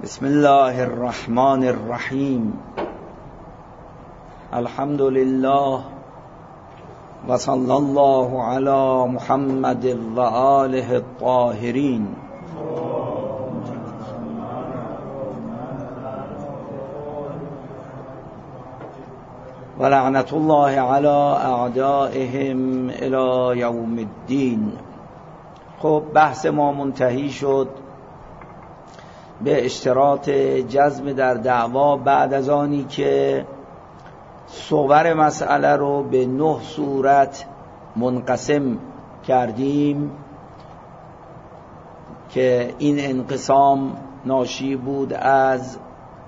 بسم الله الرحمن الرحیم. الحمد لله و صلی الله علی محمد و آله الطاهرین. و لعنت الله علی اعدائهم الی یوم الدین. خب بحث ما منتهی شد به اشتراط جزم در دعوا بعد از آنی که صور مسئله رو به 9 صورت منقسم کردیم که این انقسام ناشی بود از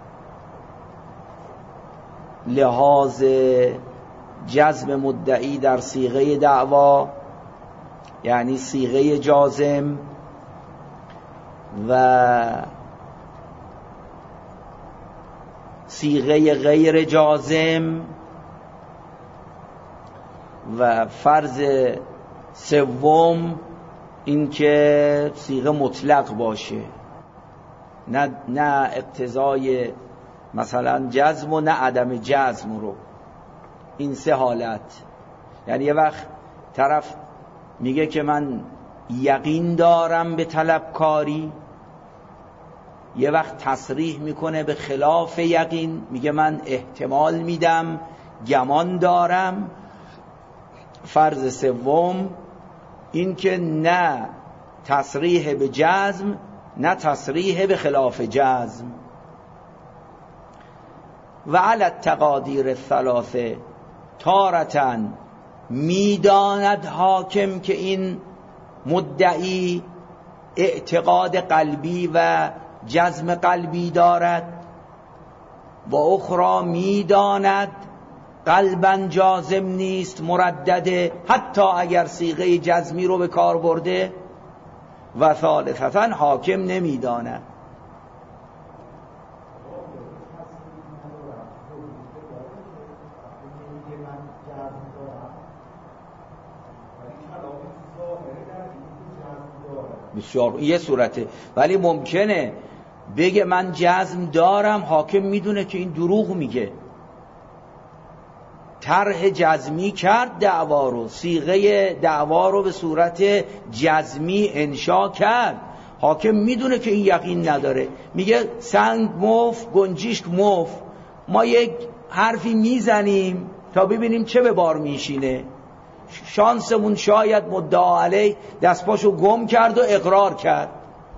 لحاظ جزم مدعی در صیغه دعوا، یعنی صیغه جازم، و صیغه غیر جازم، و فرض سوم این که صیغه مطلق باشه، نه اقتضای مثلا جزم و نه عدم جزم رو. این 3 حالت. یعنی یه وقت طرف میگه که من یقین دارم به طلبکاری، یه وقت تصریح میکنه به خلاف یقین، میگه من احتمال میدم، گمان دارم. فرض سوم این که نه تصریح به جزم نه تصریح به خلاف جزم. و علی التقادیر الثلاثه، تارةً میداند حاکم که این مدعی اعتقاد قلبی و جزم قلبی دارد، و اخرى میداند قلباً جازم نیست، مردده، حتی اگر صیغه جزمی رو به کار برده. و ثالثاً حاکم نمیداند. بسیار یه صورته، ولی ممکنه بگه من جزم دارم، حاکم میدونه که این دروغ میگه، طرح جزمی کرد دعوا رو، صیغه دعوا رو به صورت جزمی انشا کرد، حاکم میدونه که این یقین نداره، میگه سنگ مف گنجیشک مف، ما یک حرفی میزنیم تا ببینیم چه به بار میشینه، شانسمون شاید مدعا علیه دستپاشو گم کرد و اقرار کرد.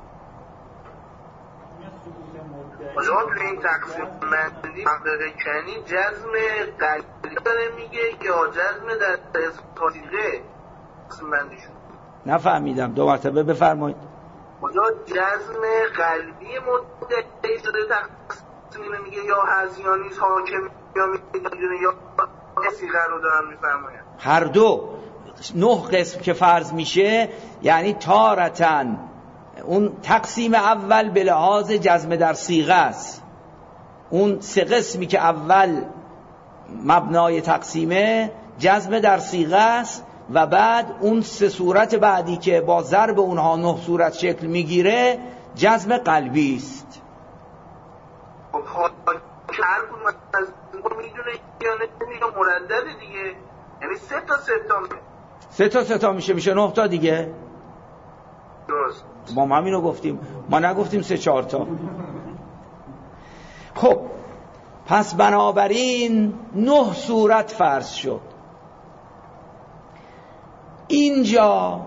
حالا تو این تقسیم بندی محقق کنی جزم قلبی داره میگه یا جزم در صیغه تقسیم بندی شد؟ نفهمیدم، 2 مرتبه بفرمایید. حالا جزم قلبی مدعی شده تقسیم میگه یا هزیانی حاکم یا میدونه یا صیغه رو دارن میفرماین؟ هر دو. 9 قسم که فرض میشه، یعنی تارةً اون تقسیم اول به لحاظ جزم در صیغه است، اون 3 قسمی که اول مبنای تقسیمه جزم در صیغه است، و بعد اون 3 صورت بعدی که با ضرب اونها 9 صورت شکل میگیره جزم قلبی است. خب هر کدوم از میدونه یا نمیدونه مردد دیگه، یعنی 3 تا 3 تا میشه 9 تا دیگه. درست. ما همینو گفتیم، ما نگفتیم 3-4 تا. خب پس بنابراین 9 صورت فرض شد. اینجا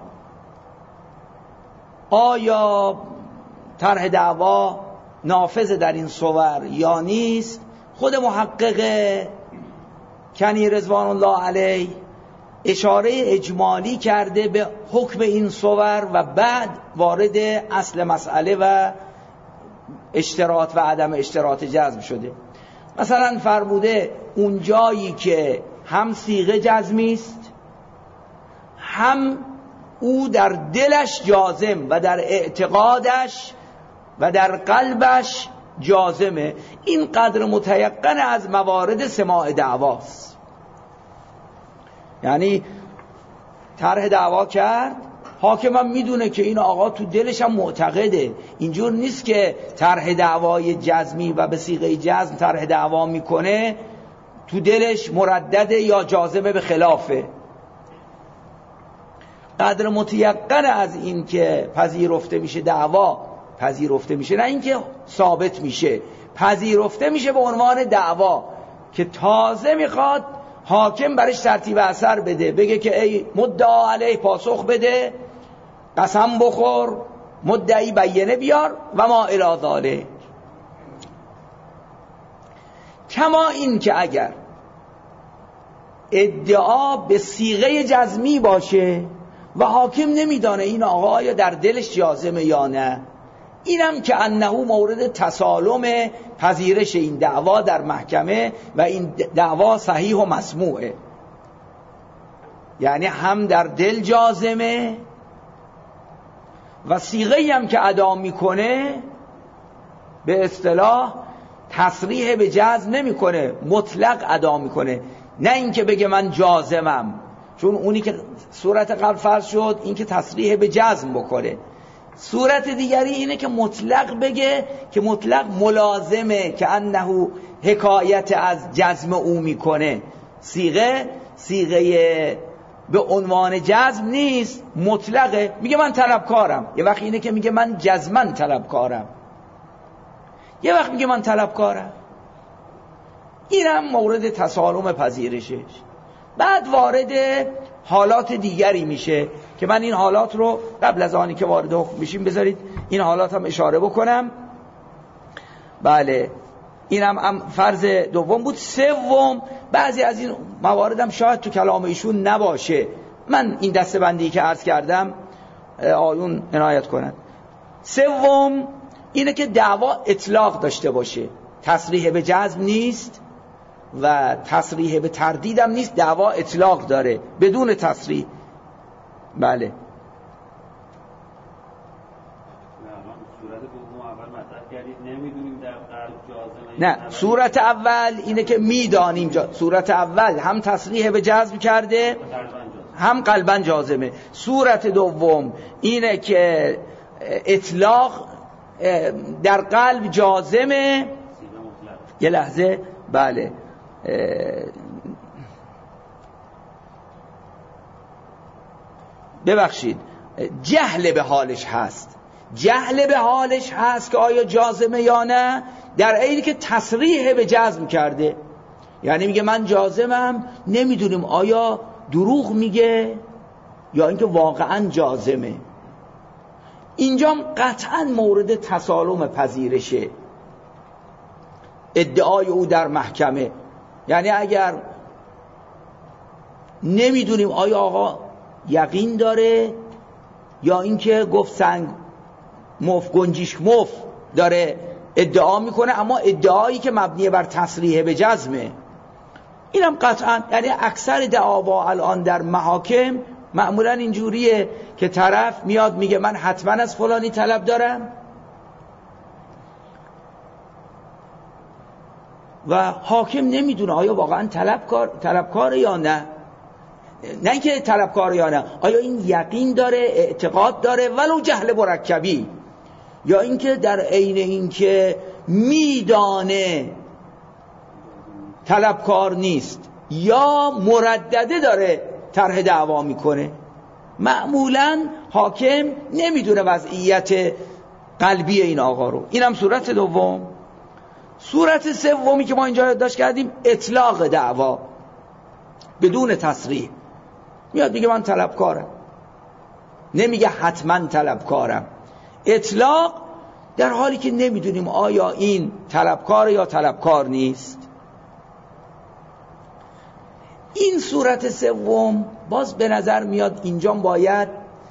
آیا طرح دعوا نافذ در این صور یا نیست؟ خود محقق کنی رضوان الله علیه اشاره اجمالی کرده به حکم این صور و بعد وارد اصل مسئله و اشتراط و عدم اشتراط جزم شده. مثلا فرموده اون جایی که هم صیغه جزمی است، هم او در دلش جازم و در اعتقادش و در قلبش جازمه، این قدر متیقن از موارد سماع دعواست. یعنی طرح دعوا کرد، حاکم هم میدونه که این آقا تو دلش هم معتقده. اینجور نیست که طرح دعوای جزمی و به صیغه جزم طرح دعوا میکنه تو دلش مردده یا جازمه به خلافه. قدر متیقن از این که پذیرفته میشه دعوا پذیرفته میشه، نه اینکه ثابت میشه، پذیرفته میشه به عنوان دعوا که تازه میخواد حاکم برش ترتیب اثر بده، بگه که ای مدعا علیه پاسخ بده، قسم بخور، مدعی بینه بیار و ما الی ذالک. کما این که اگر ادعا به صیغه جزمی باشه و حاکم نمیدانه این آقا آیا در دلش جازمه یا نه، اینم که انه مورد تسالم پذیرش این دعوا در محکمه و این دعوا صحیح و مسموعه، یعنی هم در دل جازمه و صیغه‌ای هم که ادا میکنه به اصطلاح تصریح به جزم نمیکنه، مطلق ادا میکنه، نه اینکه بگه من جازمم، چون اونی که صورت قبل فرض شد این که تصریح به جزم بکنه. صورت دیگری اینه که مطلق بگه که مطلق ملازمه که انه حکایت از جزم او میکنه، صیغه به عنوان جزم نیست، مطلقه، میگه من طلبکارم. یه وقت اینه که میگه من جزمن طلبکارم، یه وقت میگه من طلبکارم. اینم مورد تسالم پذیرشش. بعد وارد حالات دیگری میشه که من این حالات رو قبل از آنی که وارد حکم بشیم بذارید این حالات هم اشاره بکنم. بله اینم فرض دوم بود. سوم، بعضی از این مواردم شاید تو کلام ایشون نباشه، من این دسته بندی که عرض کردم آیون عنایت کنند. سوم اینه که دعوا اطلاق داشته باشه، تصریح به جزم نیست و تصریح به تردیدم نیست، دعوا اطلاق داره بدون تصریح. بله نه، صورت اول اینه که میدانیم صورت اول هم تصریح به جزم کرده هم قلبا جازمه. صورت دوم اینه که اطلاق در قلب جازمه. یه لحظه، بله ببخشید، جهل به حالش هست، جهل به حالش هست که آیا جازمه یا نه، در عینی که تصریح به جزم کرده، یعنی میگه من جازمم، نمیدونیم آیا دروغ میگه یا اینکه واقعا جازمه. اینجا قطعا مورد تسالم پذیرشه ادعای او در محکمه. یعنی اگر نمیدونیم آیا آقا یقین داره یا اینکه گفت سنگ مف گنجیش مف داره ادعا میکنه، اما ادعایی که مبنی بر تصریح به جزمه، اینم قطعا، یعنی اکثر دعاوا الان در محاکم معمولا اینجوریه که طرف میاد میگه من حتما از فلانی طلب دارم و حاکم نمیدونه آیا واقعا طلبکار یا نه، نه اینکه طلبکار یا نه، آیا این یقین داره، اعتقاد داره ولو جهل مرکبی، یا اینکه در عین اینکه میدانه طلبکار نیست یا مردده داره طرح دعوا میکنه. معمولا حاکم نمیدونه وضعیت قلبی این آقا رو. اینم صورت دوم. صورت سومی که ما اینجا یادداشت کردیم اطلاق دعوا بدون تصریح، میاد میگه من طلبکارم، نمیگه حتما طلبکارم، اطلاق، در حالی که نمیدونیم آیا این طلبکار یا طلبکار نیست. این صورت سوم باز به نظر میاد اینجا باید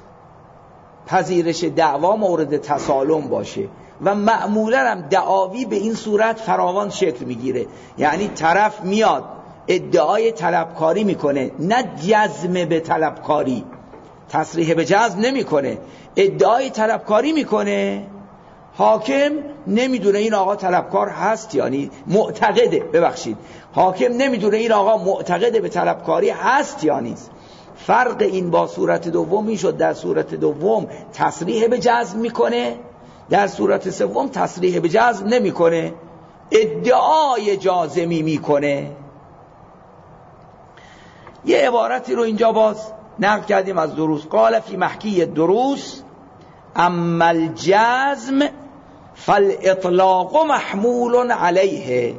پذیرش دعوا مورد تسالم باشه و معمولا هم دعاوی به این صورت فراوان شکل میگیره، یعنی طرف میاد ادعای طلبکاری میکنه، نه جزم به طلبکاری، تصریح به جزم نمیکنه، ادعای طلبکاری میکنه، حاکم نمیدونه این آقا طلبکار هست یعنی معتقده، ببخشید حاکم نمیدونه این آقا معتقده به طلبکاری هست یا نیست، فرق این با صورت دوم این شد در صورت دوم تصریح به جزم میکنه، در صورت سوم تصریح به جزم نمیکنه، ادعای جازمی میکنه. یه عبارتی رو اینجا باز نقل کردیم از دروس. قال فی محکی دروس اما الجزم فالاطلاق محمول علیه،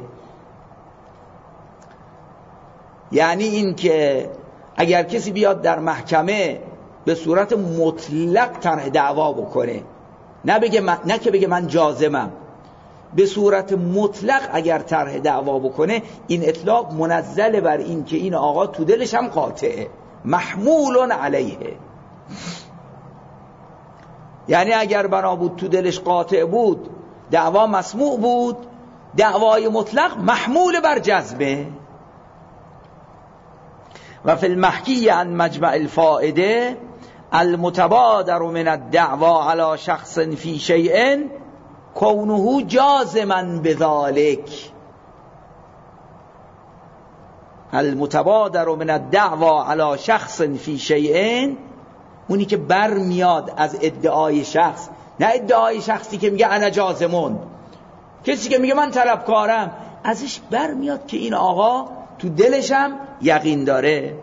یعنی این که اگر کسی بیاد در محکمه به صورت مطلق طرح دعوا بکنه، نه که بگه من جازمم، به صورت مطلق اگر طرح دعوا بکنه، این اطلاق منزل بر این که این آقا تو دلش هم قاطعه، محمول علیه. یعنی اگر بنا بود تو دلش قاطع بود، دعوا مسموع بود، دعوای مطلق محمول بر جزمه. و فی المحکی عن مجمع الفائده المتبادر من الدعوا على شخص فی شیء کونه جازما بذلك. المتبادر من الدعوا على شخص فی شیء، اونی که بر میاد از ادعای شخص، نه ادعای شخصی که میگه انا جازمون، کسی که میگه من طلبکارم، ازش بر میاد که این آقا تو دلشم یقین داره.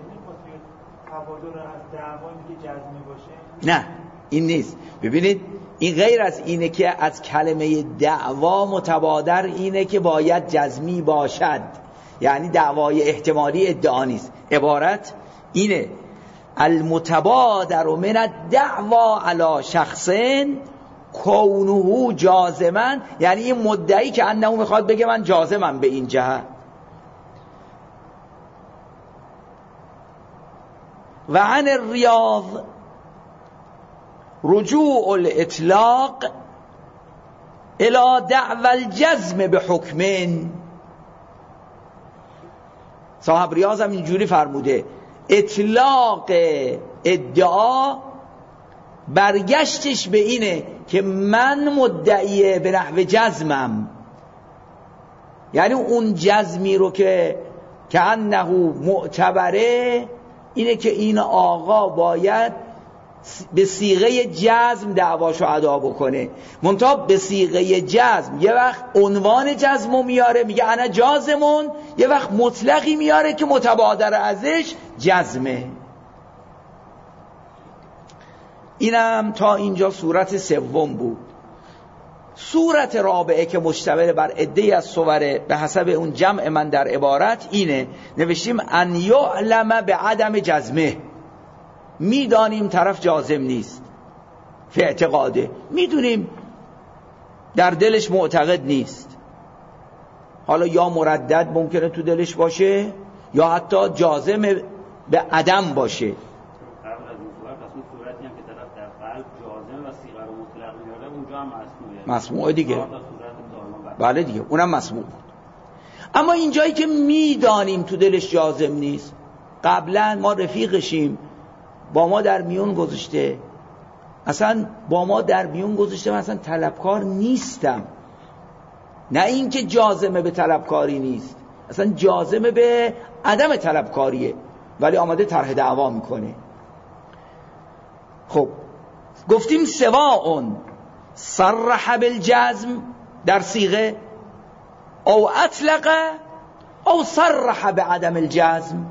نه این نیست. ببینید این غیر از اینه که از کلمه دعوا متبادر اینه که باید جزمی باشد، یعنی دعوای احتمالی ادعا نیست. عبارت اینه المتبادر من الدعوا علی شخص کونه جازما، یعنی این مدعی که انه میخواد بگه من جازمم به این جهت. و عن الریاض رجوع الاطلاق الى دعوى الجزم بحکم. صاحب ریاض هم اینجوری فرموده، اطلاق ادعا برگشتش به اینه که من مدعی به نحو جزمم، یعنی اون جزمی رو که انه معتبره اینه که این آقا باید به صیغه جزم دعواشو ادا بکنه. منتها به صیغه جزم یه وقت عنوان جزمو میاره میگه انا جازمون، یه وقت مطلقی میاره که متبادر ازش جزمه. اینم تا اینجا صورت سوم بود. صورت رابعه که مشتمل بر عده‌ای از صور به حسب اون جمع من در عبارت اینه، نوشتیم ان یعلم به عدم جزمه، میدانیم طرف جازم نیست، فی اعتقاده، میدونیم در دلش معتقد نیست، حالا یا مردد ممکنه تو دلش باشه یا حتی جازم به عدم باشه. مسموعه دیگه، بله دیگه اونم مسموع بود. اما اینجایی که میدانیم تو دلش جازم نیست، قبلا ما رفیقشیم با ما در میون گذاشته، اصلا با ما در میون گذاشته من اصلا طلبکار نیستم، نه اینکه جازمه به طلبکاری نیست، اصلا جازمه به عدم طلبکاریه، ولی آمده طرح دعوا میکنه. خب گفتیم سواء صرح بالجزم در صیغه او اطلق او صرح بعدم الجزم،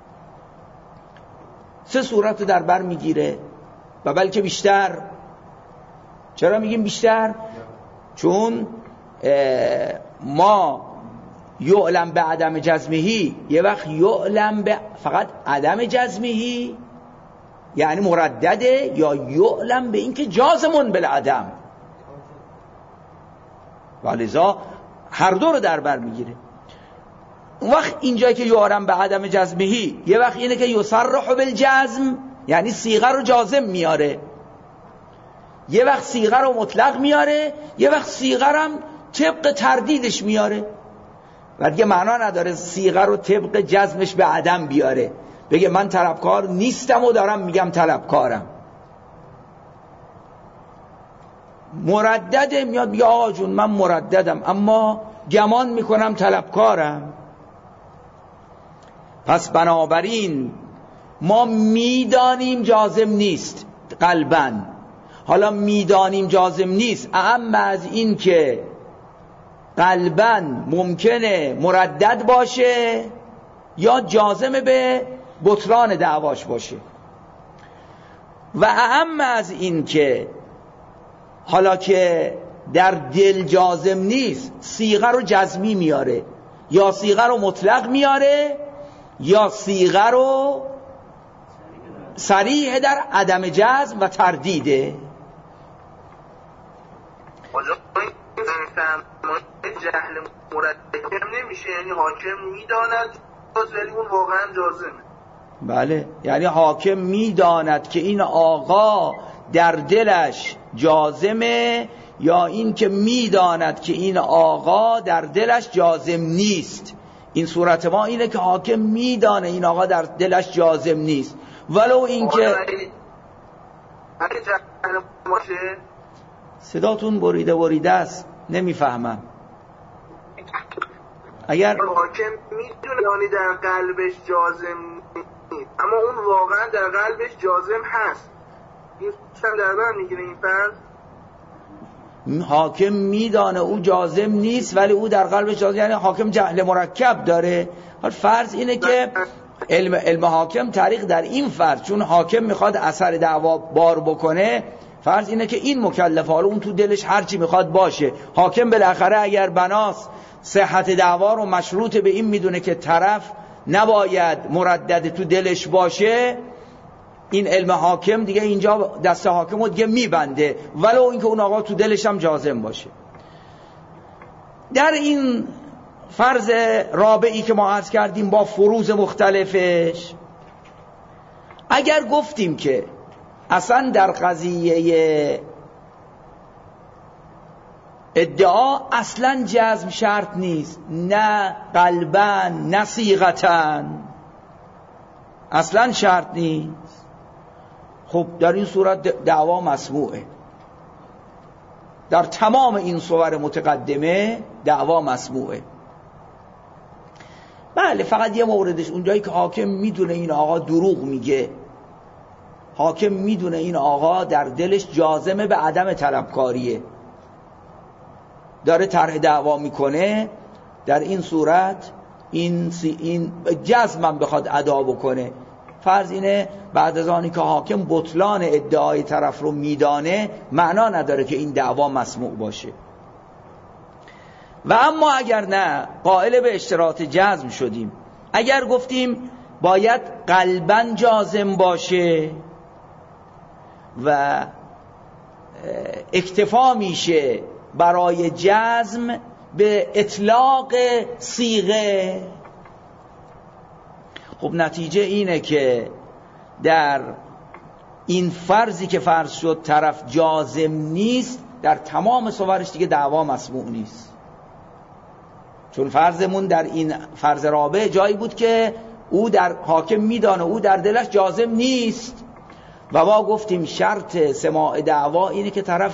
سه صورت رو در بر میگیره و بلکه بیشتر. چرا میگیم بیشتر؟ چون ما یعلم به عدم جزمهی، یه وقت یعلم به فقط عدم جزمهی یعنی مردده، یا یعلم به این که جازمون بالعدم، ولذا هر دو رو در بر میگیره. اون وقت اینجایی که یعلم به عدم جزمهی، یه وقت اینه که یصرح بالجزم یعنی صیغه رو جازم میاره، یه وقت صیغه رو مطلق میاره، یه وقت صیغه رو هم طبق تردیدش میاره و دیگه معنا نداره صیغه رو طبق جزمش به عدم بیاره، بگه من طلبکار نیستم و دارم میگم طلبکارم. مردده میاد بگه آقا جون من مرددم اما گمان میکنم طلبکارم. پس بنابراین ما میدانیم جازم نیست قلباً. حالا میدانیم جازم نیست، اما از این که قلباً ممکنه مردد باشه یا جازم به بطلان دعواش باشه، و اما از این که حالا که در دل جازم نیست صیغه رو جزمی میاره، یا صیغه رو مطلق میاره، یا صیغه رو صریح در عدم جزم و تردیده. جهل مرکب نمیشه، یعنی حاکم میداند ولی اون واقعا جازمه. بله، یعنی حاکم میداند که این آقا در دلش جازمه، یا این که میداند که این آقا در دلش جازم نیست. این صورت ما اینه که حاکم میدانه این آقا در دلش جازم نیست، ولو این که اگه جهل باشه. صداتون بریده است، نمیفهمم. اگر حاکم میدونه یعنی در قلبش جازم نیست، اما اون واقعا در قلبش جازم هست، این هم در بر میگیره این فرض. حاکم میدانه او جازم نیست ولی او در قلبش جازم، یعنی حاکم جهل مرکب داره. حال فرض اینه که علم حاکم طریق در این فرض، چون حاکم میخواد اثر دعوا بار بکنه، فرض اینه که این مکلفه، حالا اون تو دلش هرچی میخواد باشه، حاکم بالاخره اگر بناس صحت دعوا رو مشروط به این میدونه که طرف نباید مردد تو دلش باشه، این علم حاکم دیگه اینجا دست حاکم رو دیگه میبنده، ولو اینکه اون آقا تو دلش هم جازم باشه. در این فرض رابعی که ما عرض کردیم با فروض مختلفش، اگر گفتیم که اصلا در قضیه ادعا اصلا جزم شرط نیست، نه قلباً نه صیغتاً، اصلا شرط نیست، خب در این صورت دعوا مسموعه. در تمام این صور متقدمه دعوا مسموعه. بله، فقط یه موردش اونجایی که حاکم میدونه این آقا دروغ میگه، حاکم میدونه این آقا در دلش جازمه به عدم طلبکاریه، داره طرح دعوا میکنه، در این صورت این جزمم بخواد ادا بکنه، فرض اینه بعد از آنی که حاکم بطلان ادعای طرف رو میدانه، معنا نداره که این دعوا مسموع باشه. و اما اگر نه، قائل به اشتراط جزم شدیم، اگر گفتیم باید قلباً جازم باشه و اکتفا میشه برای جزم به اطلاق صیغه، خب نتیجه اینه که در این فرضی که فرض شد طرف جازم نیست، در تمام صورش دیگه دعوا مسموع نیست. چون فرضمون در این فرض رابع جایی بود که او در حاکم میدانه او در دلش جازم نیست، و ما گفتیم شرط سماع دعوا اینه که طرف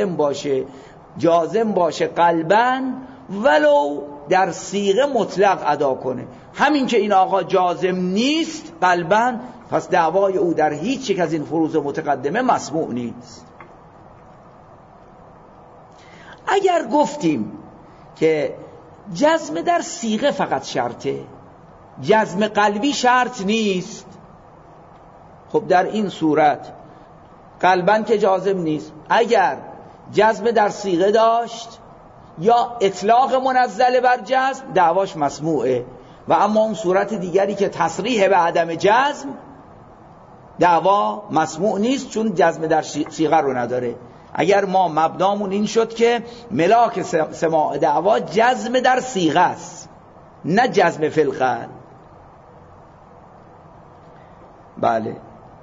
جازم باشه قلباً، ولو در صیغه مطلق ادا کنه. همین که این آقا جازم نیست قلباً، پس دعوای او در هیچ یک از این فروض متقدمه مسموع نیست. اگر گفتیم که جزم در صیغه فقط شرطه، جزم قلبی شرط نیست، خب در این صورت قلباً که جازم نیست، اگر جزم در صیغه داشت یا اطلاق منزل بر جزم، دعواش مسموعه. و اما اون صورت دیگری که تصریح به عدم جزم، دعوا مسموع نیست، چون جزم در صیغه رو نداره. اگر ما مبنامون این شد که ملاک سماع دعوا جزم در صیغه است، نه جزم فی القلب. بله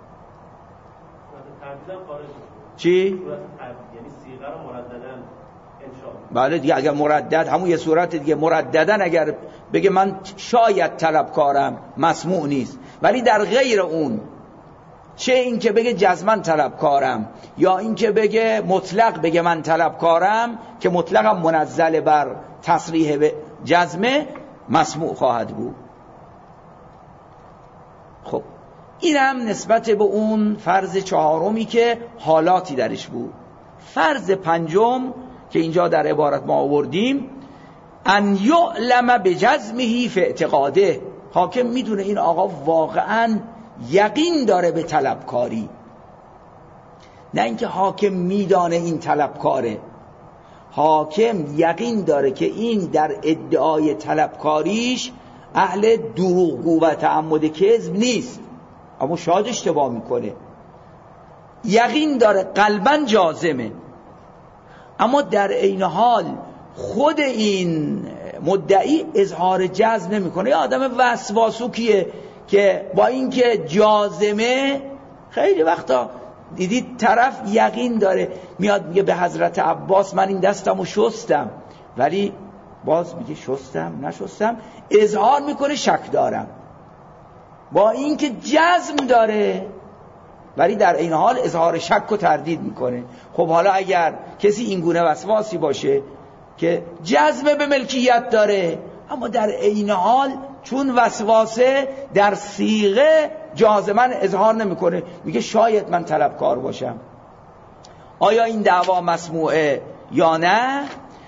چی؟ یعنی صیغه رو مرددن بله دیگه، اگر مردد همون یه صورت دیگه، مرددن اگر بگه من شاید طلبکارم مسموع نیست، ولی در غیر اون، چه این که بگه جزمن طلبکارم یا این که بگه مطلق بگه من طلبکارم، که مطلقم منزل بر تصریح به جزمه، مسموع خواهد بود. خب این هم نسبت به اون فرض چهارمی که حالاتی درش بود. فرض پنجم که اینجا در عبارت ما آوردیم، ان یعلم بجزمه فی اعتقاده، حاکم میدونه این آقا واقعا یقین داره به طلبکاری، نه اینکه حاکم میدانه این طلبکاره، حاکم یقین داره که این در ادعای طلبکاریش اهل دروغگو و تعمد کذب نیست، اما شاید اشتباه میکنه، یقین داره قلباً جازمه، اما در این حال خود این مدعی اظهار جزم نمیکنه. یه آدم وسواسوکیه که با اینکه جازمه، خیلی وقتا دیدید طرف یقین داره میاد میگه به حضرت عباس من این دستمو شستم، ولی باز میگه شستم نشستم، اظهار میکنه شک دارم، با اینکه جزم داره ولی در این حال اظهار شک و تردید میکنه. خب حالا اگر کسی این گونه وسواسی باشه که جزم به ملکیت داره اما در این حال چون وسواسه در صیغه جازما اظهار نمیکنه، میگه شاید من طلبکار باشم، آیا این دعوا مسموعه یا نه؟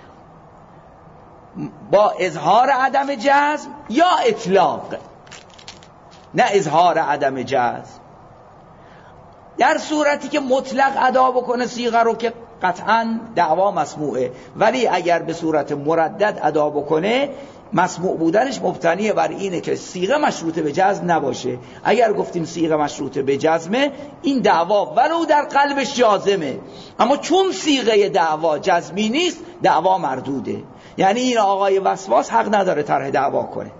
با اظهار عدم جزم یا اطلاق، نه اظهار عدم جزم. در صورتی که مطلق ادا بکنه صیغه رو که قطعا دعوا مسموعه، ولی اگر به صورت مردد ادا بکنه مسموع بودنش مبتنی بر اینه که صیغه مشروطه به جزم نباشه. اگر گفتیم صیغه مشروطه به جزمه، این دعوا ولو در قلبش جازمه، اما چون صیغه دعوا جزمی نیست دعوا مردوده. یعنی این آقای وسواس حق نداره طرح دعوا کنه،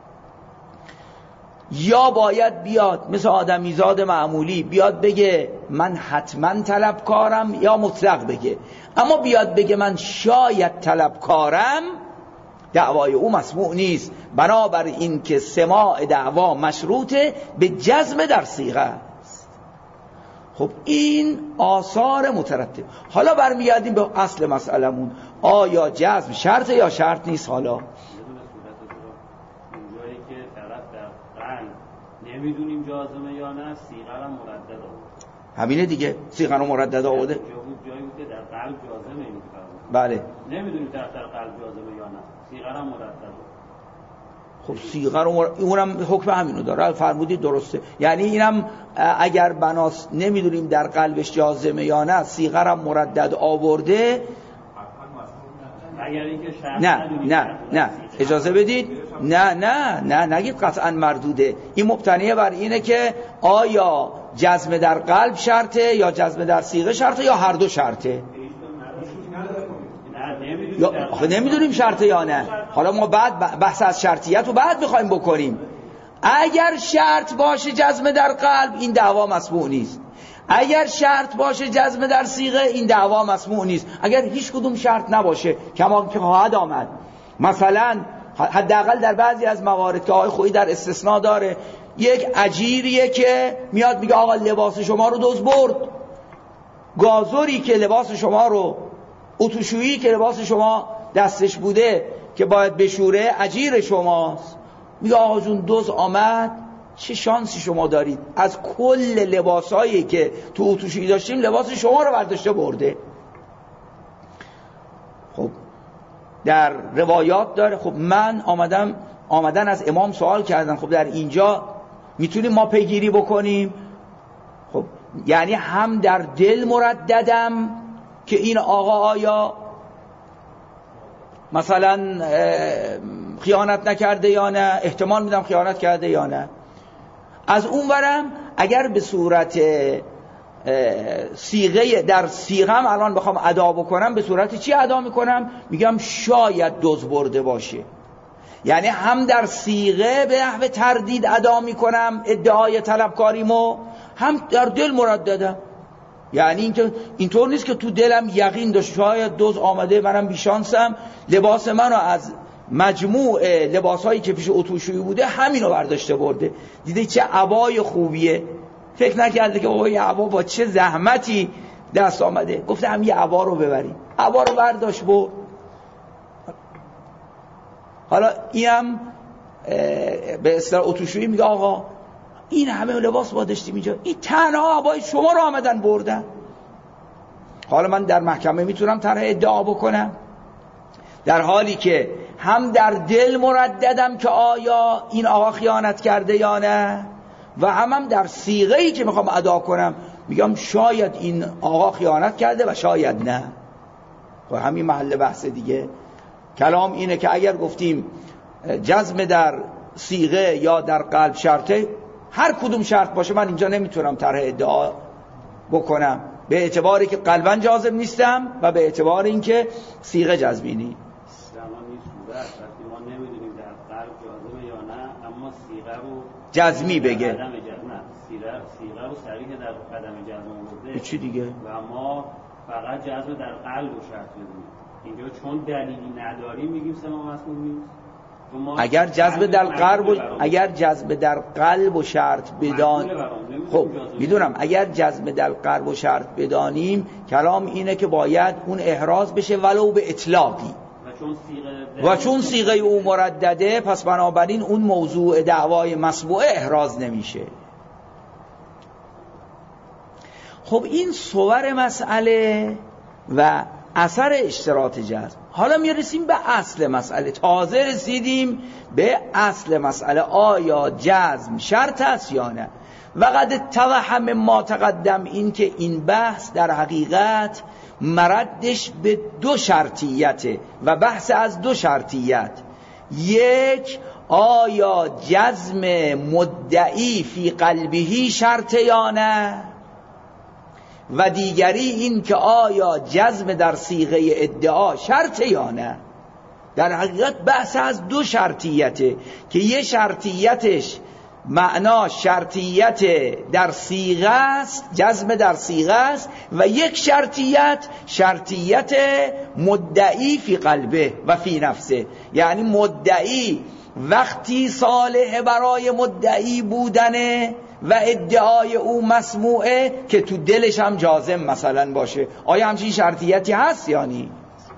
یا باید بیاد مثل آدمیزاد معمولی بیاد بگه من حتما طلبکارم، یا مطلق بگه. اما بیاد بگه من شاید طلبکارم، دعوای او مسموع نیست، بنابر این که سماع دعوا مشروطه به جزم در صیغه است. خب این آثار مترتب. حالا برمیگردیم به اصل مسئلمون، آیا جزم شرطه یا شرط نیست؟ حالا اونجایی که طرف در قلب نمیدونیم جازمه یا نه، صیغه را مردد آورد. همینه دیگه، صیغه را مردد آورده. جایی بود که در قلب جازمه این کار. بله. نمیدونیم طرف در قلب جازمه یا نه، صیغه را مردد آورد. خب صیغه رو اونم حکم همینو داره، فرمودید درسته. یعنی اینم اگر بناس نمیدونیم در قلبش جازمه یا نه، صیغه را مردد آورده، نه اجازه بدید، نه نگید قطعا مردوده. این مبتنیه بر اینه که آیا جزم در قلب شرطه یا جزم در صیغه شرطه یا هر دو شرطه. نمیدونیم شرطه یا نه. حالا ما بعد بحث از شرطیت رو بعد میخوایم بکنیم. اگر شرط باشه جزم در قلب، این دعوا مسموع نیست. اگر شرط باشه جزم در صیغه، این دعوا مسموع نیست. اگر هیچ کدوم شرط نباشه، کما که خواهد آمد، مثلا حداقل در بعضی از موارد که آقای خویی در استثناء داره، یک اجیریه که میاد میگه آقا لباس شما رو دزد برد، گازوری که لباس شما رو، اتوشویی که لباس شما دستش بوده که باید بشوره اجیر شماست، میگه آقا جون دزد آمد، چه شانسی شما دارید، از کل لباسایی که تو اتوشویی داشتیم لباس شما رو برداشته برده. خب در روایات داره. خب من آمدن از امام سوال کردن، خب در اینجا میتونیم ما پیگیری بکنیم؟ خب یعنی هم در دل مرددم که این آقا آیا مثلا خیانت نکرده یا نه، احتمال میدم خیانت کرده یا نه. از اون ورم اگر به صورت صیغه، در صیغم الان بخوام ادا بکنم، به صورت چی ادا میکنم؟ میگم شاید دزد برده باشه. یعنی هم در صیغه به نحو تردید ادا میکنم ادعای طلبکاریمو، هم در دل مرددم. یعنی اینطور نیست که تو دلم یقین داشت شاید دزد آمده، منم بیشانسم، لباس منو از مجموع لباسایی که پیش اتوشویی بوده همینو برداشته برده. دیده چه عبای خوبیه، فکر نکرده که بابا یه عبا با چه زحمتی دست آمده، گفته هم یه عبا رو ببریم، عبا رو برداشت برد. حالا اینم به اصطلاح اتوشویی میگه آقا این همه لباس ما داشتیم اینجا، این تنها عبای شما رو آمدن بردن. حالا من در محکمه میتونم طرح ادعا بکنم، در حالی که هم در دل مرددم که آیا این آقا خیانت کرده یا نه، و هم در صیغه‌ای که میخوام ادا کنم میگم شاید این آقا خیانت کرده و شاید نه. و همین محل بحث دیگه. کلام اینه که اگر گفتیم جزم در صیغه یا در قلب شرطه، هر کدوم شرط باشه من اینجا نمیتونم طرح ادعا بکنم، به اعتباری که قلبا جازم نیستم و به اعتبار اینکه صیغه جزمی نیست. ما نمیدونیم در قلب جازمه یا نه، اما صیغه رو جزمی بگه، صیغه رو صریح در قدم جزم آورده چی دیگه، و ما فقط جزم در قلب رو شرط بدیم. اینجا چون دلیلی نداریم میگیم سه ما مسئول نیست. اگر جذب در قلب و شرط بدان، خب میدونم اگر جذب در قلب و شرط بدانیم، کلام اینه که باید اون احراز بشه ولو به اطلاقی، و چون صیغه او مردده پس بنابراین اون موضوع دعوای مسموعه احراز نمیشه. خب این صور مسئله و اثر اشتراط جزم. حالا میرسیم به اصل مسئله، تازه رسیدیم به اصل مسئله، آیا جزم شرط است یا نه. و قد اتضح مما تقدم این که این بحث در حقیقت مردش به دو شرطیته و بحث از دو شرطیت. یک، آیا جزم مدعی فی قلبهی شرط یا نه، و دیگری این که آیا جزم در صیغه ادعا شرط یا نه. در حقیقت بحث از دو شرطیته که یه شرطیتش معنا شرطیت در صیغه است، جزم در صیغه است، و یک شرطیت مدعی فی قلبه و فی نفسه. یعنی مدعی وقتی صالح برای مدعی بودنه و ادعای او مسموعه که تو دلش هم جازم مثلا باشه. آیا همچین شرطیتی هست یا نی؟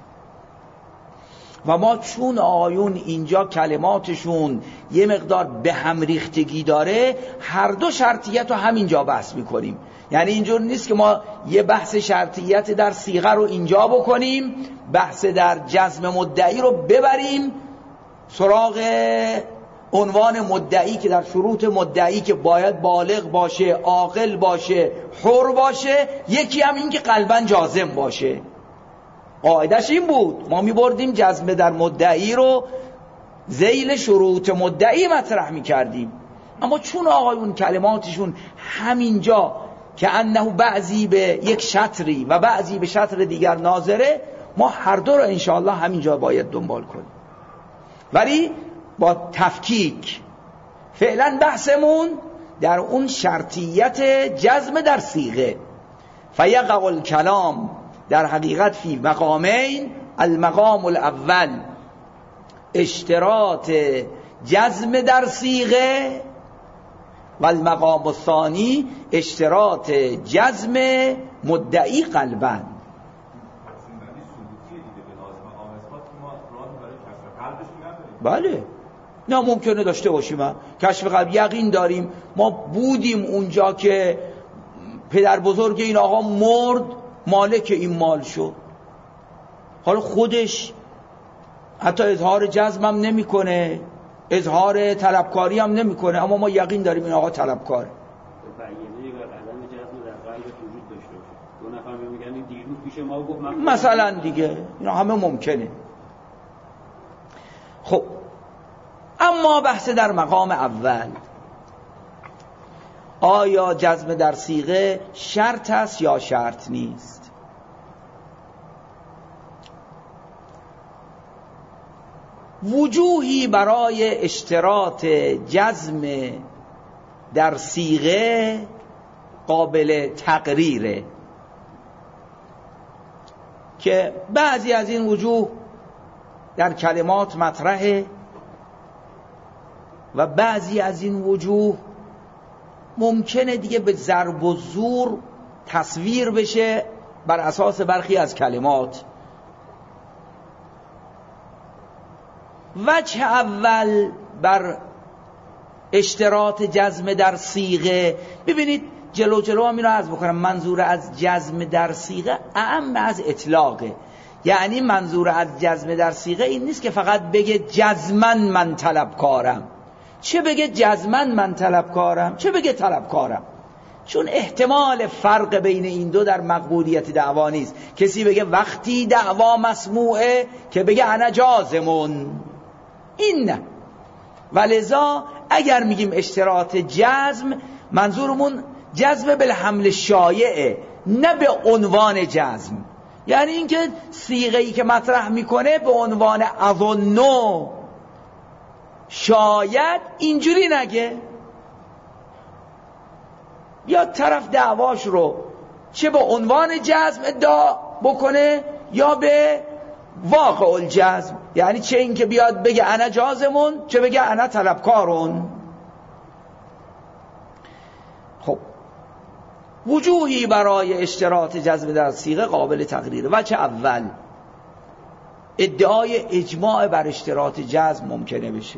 و ما چون آیون اینجا کلماتشون یه مقدار به هم ریختگی داره، هر دو شرطیت رو همینجا بحث میکنیم. یعنی اینجور نیست که ما یه بحث شرطیت در صیغه رو اینجا بکنیم، بحث در جزم مدعی رو ببریم سراغ عنوان مدعی که در شروط مدعی که باید بالغ باشه، عاقل باشه، حر باشه، یکی هم این که قلباً جازم باشه. قاعدش این بود، ما می بردیم جزم در مدعی رو ذیل شروط مدعی مطرح می کردیم. اما چون آقایون کلماتشون همینجا که انه بعضی به یک شطری و بعضی به شطر دیگر ناظره، ما هر دو رو انشاءالله همینجا باید دنبال کنیم، ولی با تفکیک. فعلا بحثمون در اون شرطیت جزم در صیغه. فیقع الکلام در حقیقت فی مقامین، المقام الاول اشتراط جزم در صیغه و المقام الثانی اشتراط جزم مدعی قلباً. بله، نه ممکنه داشته باشیم، کشف قلب یقین داریم. ما بودیم اونجا که پدر بزرگ این آقا مرد، مالک این مال شد. حالا خودش حتی اظهار جزم هم نمی کنه، اظهار طلبکاری هم نمی کنه، اما ما یقین داریم این آقا طلبکاره. مثلا دیگه اینا همه ممکنه. خب اما بحث در مقام اول، آیا جزم در صیغه شرط است یا شرط نیست؟ وجوهی برای اشتراط جزم در صیغه قابل تقریره که بعضی از این وجوه در کلمات مطرحه و بعضی از این وجوه ممکنه دیگه به ضرب و زور تصویر بشه بر اساس برخی از کلمات. وجه اول بر اشتراط جزم در صیغه. ببینید جلو هم اینو عرض بکنم، منظور از جزم در صیغه اعم از اطلاقه. یعنی منظور از جزم در صیغه این نیست که فقط بگه جزمن من طلبکارم، چه بگه جزمن من طلبکارم، چه بگه طلبکارم، چون احتمال فرق بین این دو در مقبولیت دعوا نیست. کسی بگه وقتی دعوا مسموعه که بگه انا جازمون، این نه. ولذا اگر میگیم اشتراط جزم، منظورمون جزم بالحمل شایعه، نه به عنوان جزم. یعنی اینکه صیغه‌ای که مطرح میکنه به عنوان اظنو شاید اینجوری نگه، یا طرف دعواش رو چه به عنوان جزم ادعا بکنه یا به واقع الجزم، یعنی چه این که بیاد بگه انا جازمون، چه بگه انا طلبکارون. خب وجوهی برای اشتراط جزم در صیغه قابل تقریره. وجه اول، ادعای اجماع بر اشتراط جزم ممکنه بشه.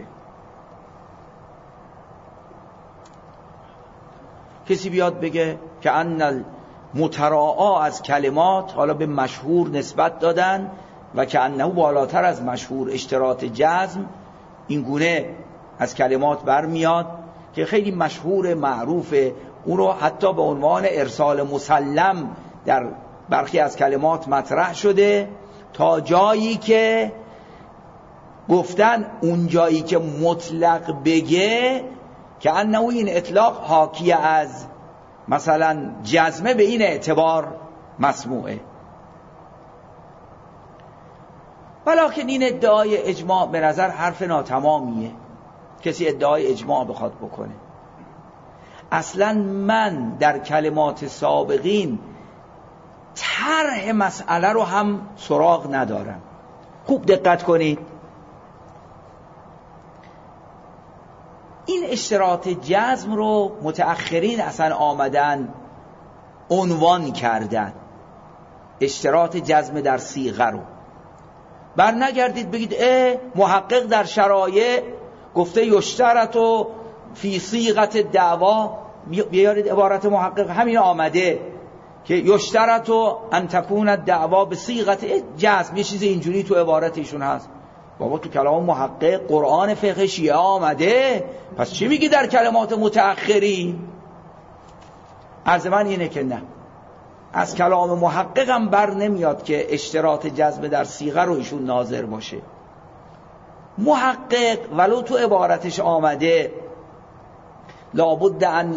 کسی بیاد بگه که ان المتراعا از کلمات، حالا به مشهور نسبت دادن و که انه بالاتر از مشهور اشتراط جزم، این گونه از کلمات برمیاد که خیلی مشهور معروفه، اون رو حتی به عنوان ارسال مسلم در برخی از کلمات مطرح شده، تا جایی که گفتن اون جایی که مطلق بگه که انه این اطلاق حاکی از مثلا جزمه به این اعتبار مسموعه. ولکن این ادعای اجماع به نظر حرف ناتمامیه. کسی ادعای اجماع بخواد بکنه، اصلا من در کلمات سابقین طرح مسئله رو هم سراغ ندارم. خوب دقت کنید، این اشتراط جزم رو متأخرین اصلا آمدن عنوان کردن، اشتراط جزم در صیغه رو. بر نگردید بگید محقق در شرایع گفته یشترط و فی صیغت دعوا، بیارید عبارت محقق همین آمده که یشترط و ان تکون الدعوا به صیغت جزم، یه چیز اینجوری تو عبارت ایشون هست. بابا تو کلام محقق قرآن فقه شیعه آمده، پس چی میگی در کلمات متأخرین؟ عرض من اینه که نه، از کلام محقق هم بر نمیاد که اشتراط جزم در صیغه رو ایشون ناظر باشه. محقق ولو تو عبارتش آمده لابد ان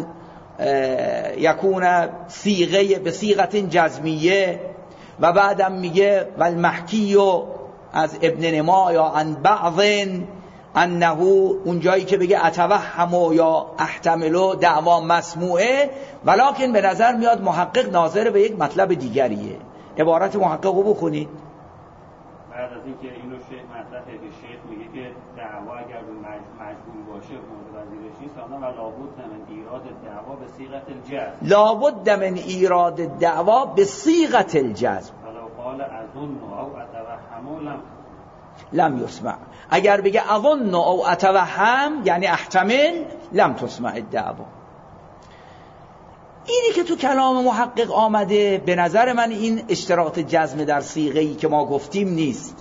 یکون صیغه به صیغت جزمیه، و بعدم میگه والمحکی از ابن نما یا عن بعض انه، اون جایی که بگه اتوهم یا احتمل دعوا مسموعه، ولکن به نظر میاد محقق ناظر به یک مطلب دیگریه. عبارت محقق رو بخونید. بعد از اینکه اینو شیخ مطلبه که شیخ میگه که دعوا اگر مجبور باشه متوجهش نیست، اما لابد من ایراد دعوا به صیغت الجزم، لابد من ایراد دعوا به صیغت الجزم، ولو قال اظن او اتوهم لم يسمع. اگر بگه اظن او اتوهم یعنی احتمل، لم تسمع الدعوا. اینی که تو کلام محقق آمده به نظر من این اشتراط جزم در صیغه‌ای که ما گفتیم نیست.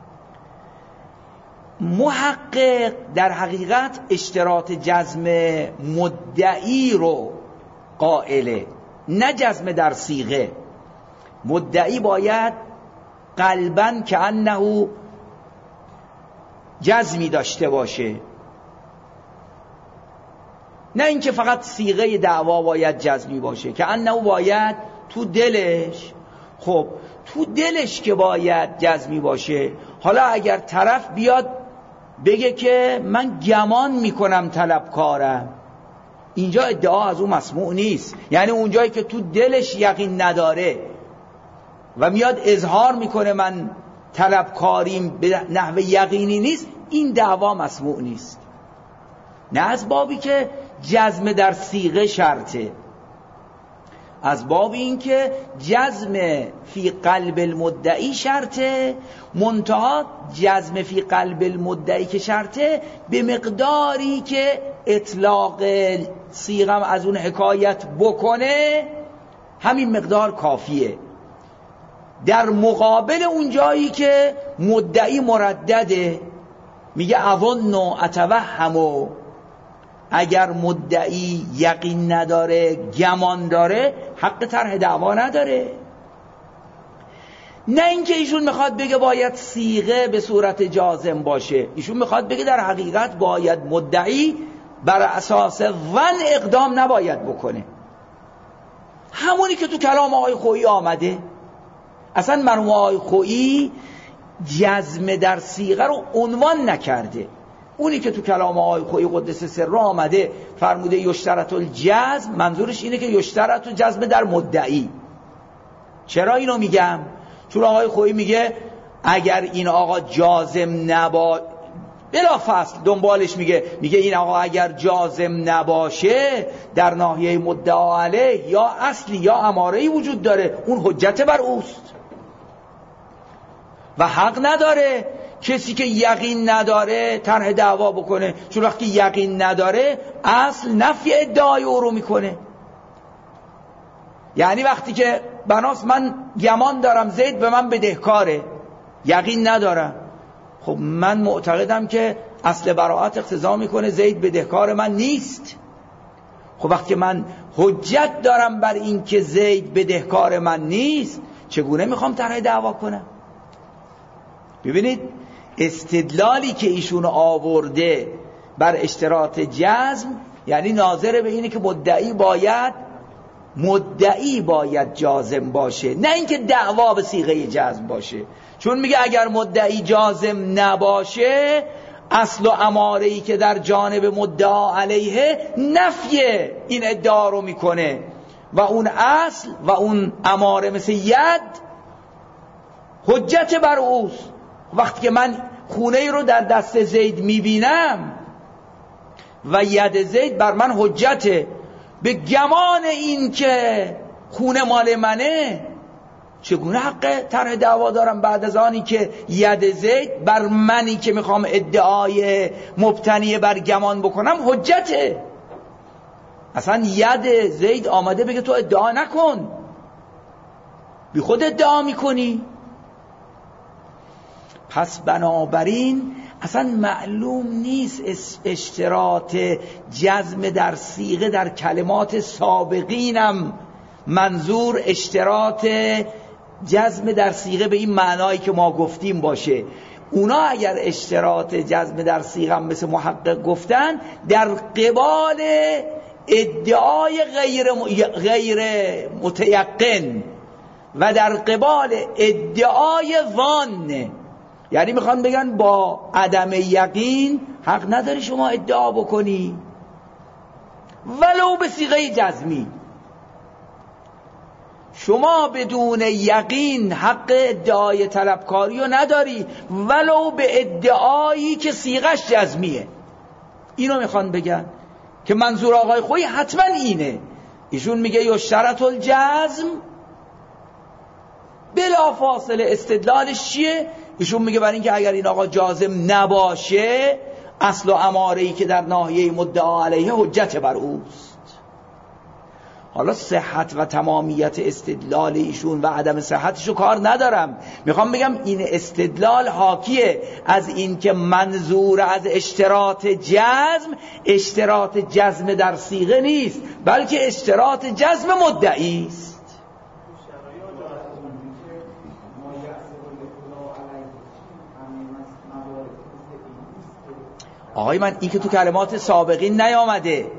محقق در حقیقت اشتراط جزم مدعی رو قائله، نه جزم در صیغه. مدعی باید قلباً که انه جزمی داشته باشه، نه اینکه فقط صیغه دعوا باید جزمی باشه، که انه باید تو دلش، خب تو دلش که باید جزمی باشه. حالا اگر طرف بیاد بگه که من گمان میکنم طلبکارم، اینجا ادعا از اون مسموع نیست. یعنی اونجایی که تو دلش یقین نداره و میاد اظهار میکنه من طلبکاریم به نحو یقینی نیست، این دعوا مسموع نیست. نه از بابی که جزم در صیغه شرطه. از باب این که جزم فی قلب المدعی شرطه، منتها جزم فی قلب المدعی که شرطه به مقداری که اطلاق صیغم از اون حکایت بکنه همین مقدار کافیه. در مقابل اون جایی که مدعی مردده، میگه اظن و اتوهم، اگر مدعی یقین نداره، گمان داره، حق طرح دعوا نداره. نه اینکه ایشون میخواد بگه باید صیغه به صورت جازم باشه، ایشون میخواد بگه در حقیقت باید مدعی بر اساس ظن اقدام نباید بکنه، همونی که تو کلام آقای خویی آمده. اصلا مرحوم آقای خویی جزم در صیغه رو عنوان نکرده، اونی که تو کلام آقای خویی قدس سره آمده فرموده یشترط الجزم، منظورش اینه که یشترط الجزم در مدعی. چرا اینو میگم؟ چون آقای خویی میگه اگر این آقا جازم بلا فصل دنبالش میگه این آقا اگر جازم نباشه در ناحیه مدعا علیه یا اصلی یا اماره‌ای وجود داره، اون حجت بر اوست و حق نداره کسی که یقین نداره طرح دعوا بکنه، چون وقتی یقین نداره اصل نفی ادعای او رو میکنه. یعنی وقتی که بناس من گمان دارم زید به من بدهکاره، یقین ندارم، خب من معتقدم که اصل براءت اقتضا میکنه زید بدهکار من نیست. خب وقتی من حجت دارم بر این که زید بدهکار من نیست، چگونه میخوام طرح دعوا کنم؟ ببینید استدلالی که ایشون آورده بر اشتراط جزم یعنی ناظر به اینه که مدعی باید جازم باشه، نه اینکه دعوا به صیغه جزم باشه. چون میگه اگر مدعی جازم نباشه اصل و اماره‌ای که در جانب مدعا علیه نفی این ادعا رو میکنه و اون اصل و اون اماره مثل ید حجت بر اوست. وقتی که من خونه رو در دست زید میبینم و ید زید بر من حجته، به گمان این که خونه مال منه چگونه حق طرح دعوا دارم بعد از آنی که ید زید بر منی که میخوام ادعای مبتنی بر گمان بکنم حجته؟ اصلا ید زید آمده بگه تو ادعا نکن، بی خود ادعا میکنی. پس بنابراین اصلا معلوم نیست اشتراط جزم در صیغه در کلمات سابقینم منظور اشتراط جزم در صیغه به این معنایی که ما گفتیم باشه. اونا اگر اشتراط جزم در صیغه هم مثل محقق گفتن در قبال ادعای غیر متیقن و در قبال ادعای ظن، یعنی میخوان بگن با عدم یقین حق نداری شما ادعا بکنی ولو به صیغه جزمی. شما بدون یقین حق ادعای طلبکاری رو نداری ولو به ادعایی که صیغش جزمیه. اینو میخوان بگن که منظور آقای خویی حتما اینه. ایشون میگه یشترط الجزم، بلا فاصله استدلالش چیه؟ ایشون میگه برای اینکه اگر این آقا جازم نباشه اصل و اماره‌ای که در ناحیه مدعا علیه حجت بر اوست. حالا صحت و تمامیت استدلال ایشون و عدم صحتشو کار ندارم، میخوام بگم این استدلال حاکیه از این که منظور از اشتراط جزم در صیغه نیست بلکه اشتراط جزم مدعی است. آقای من این که تو کلمات سابقین نیامده.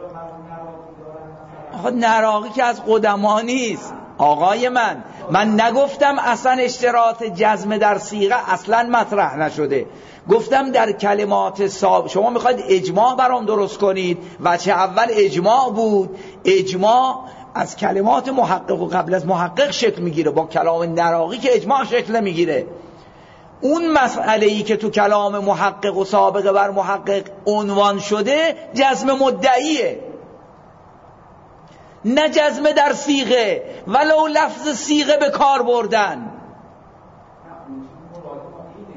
آقا نراقی که از قدما نیست. آقای من نگفتم اصلا اشتراط جزم در صیغه اصلا مطرح نشده، گفتم در کلمات سابق. شما میخواید اجماع برام درست کنید، وجه اول اجماع بود، اجماع از کلمات محقق و قبل از محقق شکل میگیره، با کلام نراقی که اجماع شکل نمیگیره. اون مسئله‌ای که تو کلام محقق و سابقه بر محقق عنوان شده جزم مدعیه. نه جزم در صیغه، ولو لفظ صیغه به کار بردن.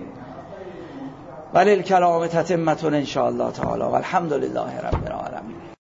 ولی الکلام تتمتون ان شاء الله تعالی والحمد لله رب العالمین.